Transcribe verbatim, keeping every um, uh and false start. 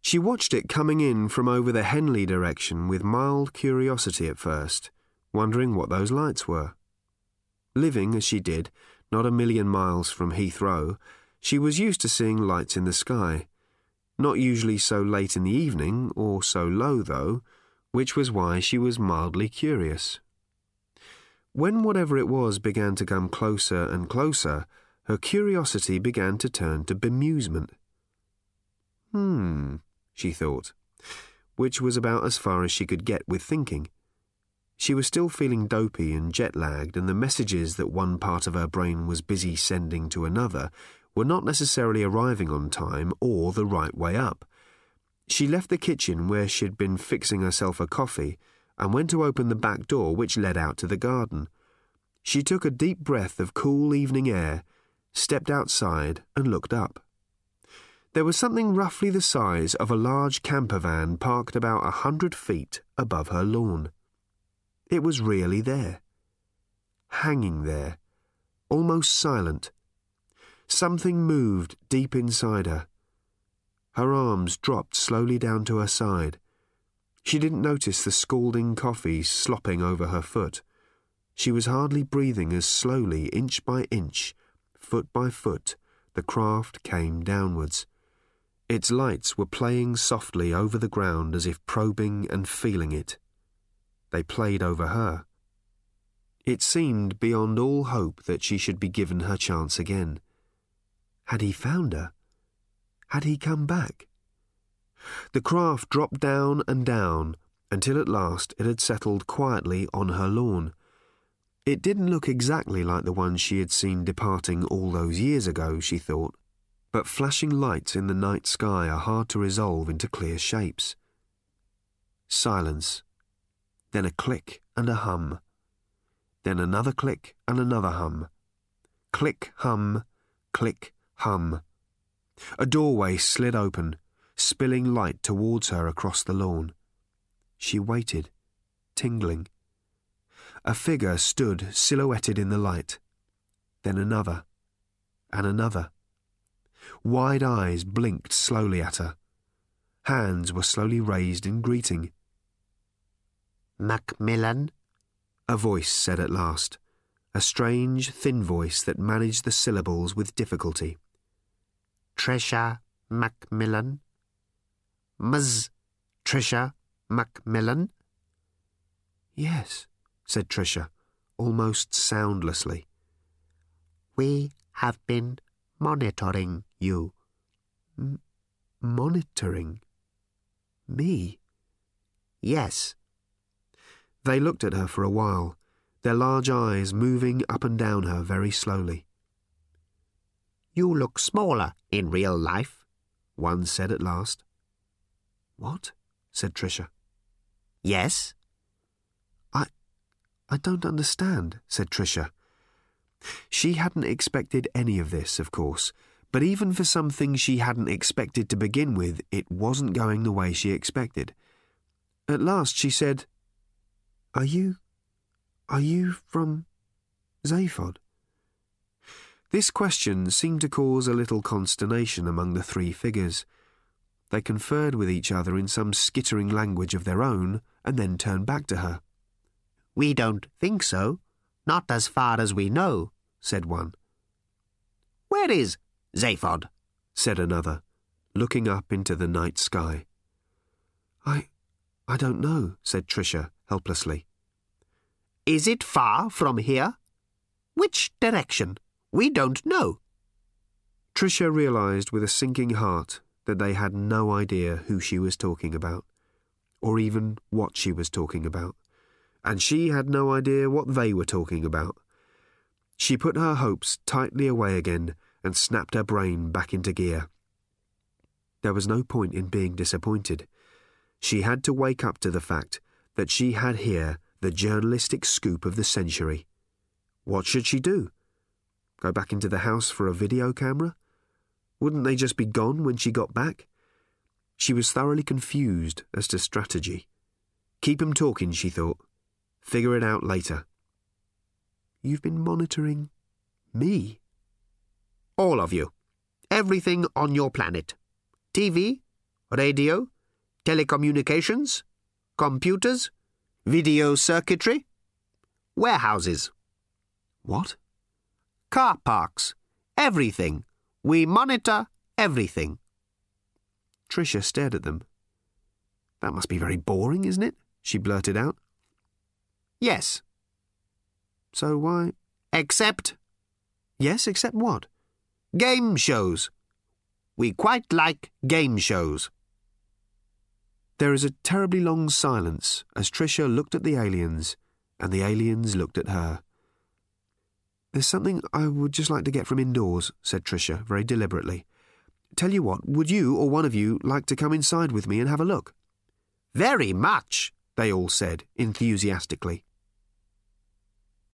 She watched it coming in from over the Henley direction with mild curiosity at first, wondering what those lights were. Living, as she did, not a million miles from Heathrow, she was used to seeing lights in the sky. Not usually so late in the evening, or so low, though, which was why she was mildly curious. When whatever it was began to come closer and closer, her curiosity began to turn to bemusement. Hmm, she thought, which was about as far as she could get with thinking. She was still feeling dopey and jet-lagged, and the messages that one part of her brain was busy sending to another were not necessarily arriving on time or the right way up. She left the kitchen where she'd been fixing herself a coffee and went to open the back door which led out to the garden. She took a deep breath of cool evening air, stepped outside and looked up. There was something roughly the size of a large camper van parked about a hundred feet above her lawn. It was really there. Hanging there, almost silent. Something moved deep inside her. Her arms dropped slowly down to her side. She didn't notice the scalding coffee slopping over her foot. She was hardly breathing as slowly, inch by inch, foot by foot, the craft came downwards. Its lights were playing softly over the ground as if probing and feeling it. They played over her. It seemed beyond all hope that she should be given her chance again. Had he found her? Had he come back? The craft dropped down and down until at last it had settled quietly on her lawn. It didn't look exactly like the one she had seen departing all those years ago, she thought, but flashing lights in the night sky are hard to resolve into clear shapes. Silence. Then a click and a hum. Then another click and another hum. Click, hum, click, hum. A doorway slid open, spilling light towards her across the lawn. She waited, tingling. A figure stood silhouetted in the light. Then another, and another. Wide eyes blinked slowly at her. Hands were slowly raised in greeting. Macmillan? A voice said at last, a strange, thin voice that managed the syllables with difficulty. Tricia Macmillan? Ms. Tricia Macmillan? Yes, said Tricia, almost soundlessly. We have been monitoring you. M- monitoring? Me? Yes. They looked at her for a while, their large eyes moving up and down her very slowly. You look smaller in real life, one said at last. What? Said Tricia. Yes. I... I don't understand, said Tricia. She hadn't expected any of this, of course, but even for some things she hadn't expected to begin with, it wasn't going the way she expected. At last she said, Are you... are you from Zaphod? This question seemed to cause a little consternation among the three figures. They conferred with each other in some skittering language of their own, and then turned back to her. We don't think so. Not as far as we know, said one. Where is Zaphod? Said another, looking up into the night sky. I... I don't know, said Tricia helplessly. Is it far from here? Which direction? We don't know. Tricia realised with a sinking heart that they had no idea who she was talking about, or even what she was talking about, and she had no idea what they were talking about. She put her hopes tightly away again and snapped her brain back into gear. There was no point in being disappointed. She had to wake up to the fact that she had here the journalistic scoop of the century. What should she do? Go back into the house for a video camera? Wouldn't they just be gone when she got back? She was thoroughly confused as to strategy. Keep 'em talking, she thought. Figure it out later. You've been monitoring me? All of you. Everything on your planet. T V, radio, telecommunications, computers, video circuitry, warehouses. What? Car parks. Everything. We monitor everything. Tricia stared at them. That must be very boring, isn't it? She blurted out. Yes. So why? Except... Yes, except what? Game shows. We quite like game shows. There is a terribly long silence as Tricia looked at the aliens and the aliens looked at her. There's something I would just like to get from indoors, said Tricia very deliberately. Tell you what, would you or one of you like to come inside with me and have a look? Very much, they all said enthusiastically.